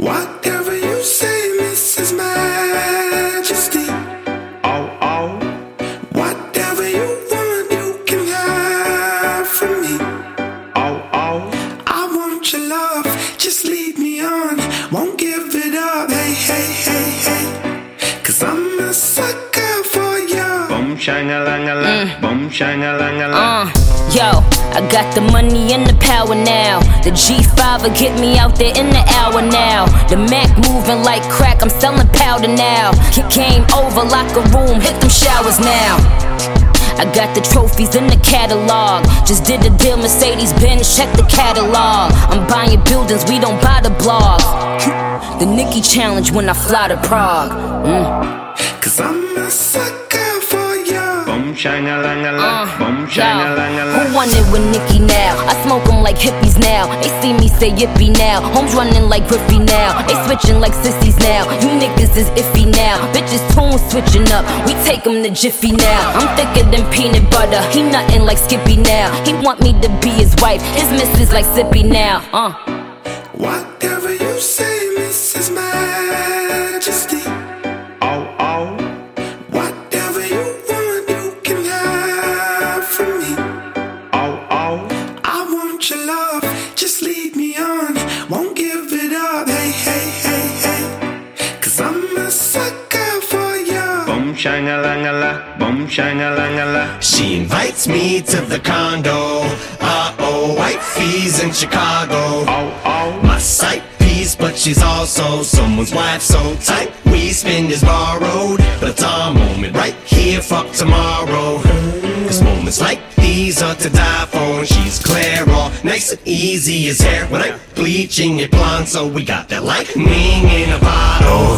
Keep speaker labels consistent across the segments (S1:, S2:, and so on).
S1: Whatever you say, Mrs. Majesty.
S2: Oh, oh.
S1: Whatever you want, you can have from me.
S2: Oh, oh.
S1: I want your love, just lead me on. Won't give it up, hey, hey, hey, hey. 'Cause I'm a sucker for you.
S2: Boom, shang-a-lang-a-la. Boom, shang-a-lang-a-la.
S3: Yo, I got the money and the power now. The G5 will get me out there in the hour now. The Mac moving like crack, I'm selling powder now. Game over, locker room, hit them showers now. I got the trophies in the catalog. Just did the deal, Mercedes-Benz, check the catalog. I'm buying buildings, we don't buy the blog. The Nicki challenge when I fly to Prague.
S1: 'Cause I'm a sucker for you.
S2: Boom, shang-a-lang-a-la. Boom, shang-a-lang-a-la.
S3: Who won it with Nicki now? I smoke 'em like hippies now. They see me say yippee now. Homes running like Griffey now. They switching like sissies now. You niggas is iffy now. Bitches tune switching up. We take 'em to Jiffy now. I'm thicker than peanut butter. He nothing like Skippy now. He want me to be his wife. His missus like Sippy now.
S1: Whatever you say, Mrs. Majesty.
S2: Oh, oh.
S1: Whatever you want, you can have from me.
S2: Oh, oh.
S1: I want your love, just lead me on. Won't give it up, hey, hey, hey, hey. 'Cause I'm a sucker for you.
S2: Boom, shang-a-lang-a-la. Boom, shang-a-lang-a-la.
S4: She invites me to the condo. Uh-oh, white fees in Chicago.
S2: Oh, oh.
S4: My sight piece, but she's also someone's wife, so tight. We spend is borrowed, but it's our moment right here, fuck tomorrow. 'Cause moments like these are to die for, and she's clear, all nice and easy as hair. When I'm bleaching it blonde, so we got that lightning in a bottle.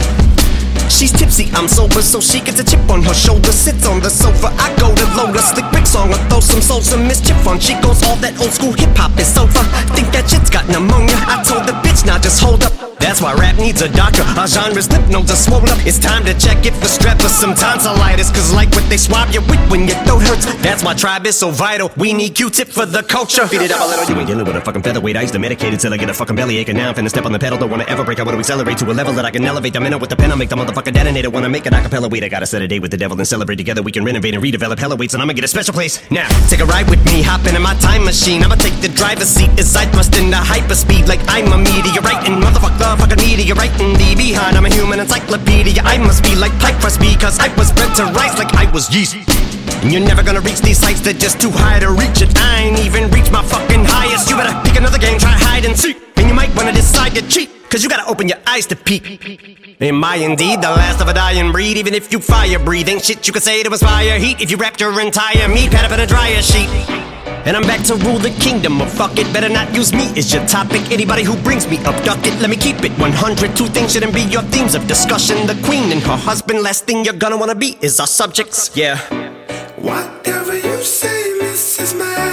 S4: She's tipsy, I'm sober, so she gets a chip on her shoulder. Sits on the sofa, I go to load a slick brick song or throw some soul, some mischief on. She goes, all that old school hip hop is over. Think that shit's got pneumonia. I told the bitch, now just hold up. That's why rap needs a doctor. Our genre's lymph nodes are swollen up. It's time to check if the strep or some tonsillitis. 'Cause like what they swab you with when your throat hurts. That's why tribe is so vital. We need Q-tip for the culture. Beat it up a little. You ain't dealing with a fucking featherweight. I used to medicate it till I get a fucking belly ache. And now I'm finna step on the pedal. Don't wanna ever break. I wanna accelerate to a level that I can elevate. The minute with the pen, I'll make the motherfucker detonator. Wanna make it acapella. Wait, I gotta set a date with the devil and celebrate together. We can renovate and redevelop hella weights, and I'ma get a special place. Now, take a ride with me. Hop into my time machine. I'ma take the driver's seat as I thrust into hyperspeed like I'm a meteorite. And motherfucker, fucking meteorite. In the behind, I'm a human encyclopedia. I must be like pie crust because I was bred to rise like I was yeast. And you're never gonna reach these heights, they're just too high to reach it. I ain't even reached my fucking highest. You better pick another game, try hide and seek. And you might wanna decide to cheat, 'cause you gotta open your eyes to peek. Am I indeed the last of a dying breed? Even if you fire breathe, ain't shit you could say to inspire heat. If you wrapped your entire meat, pad up in a dryer sheet. And I'm back to rule the kingdom of fuck it. Better not use me as your topic. Anybody who brings me up, duck it. Let me keep it 100. Two things shouldn't be your themes of discussion. The queen and her husband. Last thing you're gonna wanna be is our subjects. Yeah.
S1: Whatever you say, Mrs.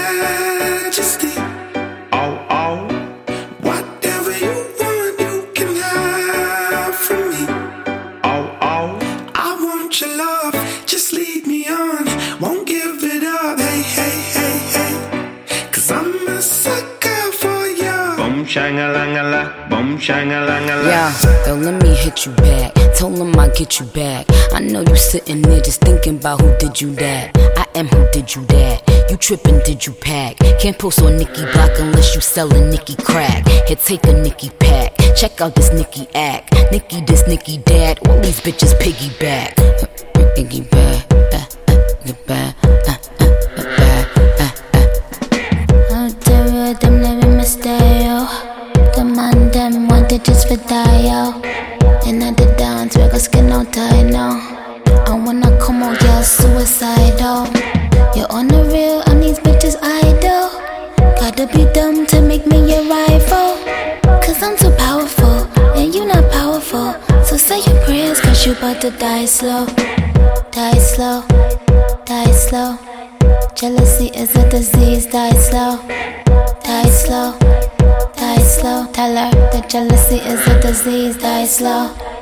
S1: Majesty.
S2: Oh, oh.
S1: Whatever you want, you can have from me.
S2: Oh, oh.
S1: I want your love, just lead me on. Won't give it up, hey, hey, hey, hey. 'Cause I'm a sucker for you.
S2: Boom, shang-a-lang-a-la. Boom, shang-a-lang-a-la.
S3: Yeah, yo, let me hit you back. Told him I'll get you back. I know you sitting there just thinking about who did you that. I am who did you that. You trippin', did you pack? Can't post on Nicki Block unless you sellin' Nicki crack. Here, take a Nicki pack. Check out this Nicki act. Nicki this, Nicki that. All these bitches piggyback. Piggyback, piggyback,
S5: I'll tell you them never mistake, yo. The man them wanted just for die, yo. And at the dance, we got skin out tight now. And when I come out, you're suicidal. You're on the real, and these bitches idle. Gotta be dumb to make me your rival. 'Cause I'm too powerful, and you not powerful. So say your prayers, 'cause you about to die slow. Die slow, die slow. Jealousy is a disease, die slow. Die slow, die slow. Tell her that jealousy is a disease, die slow.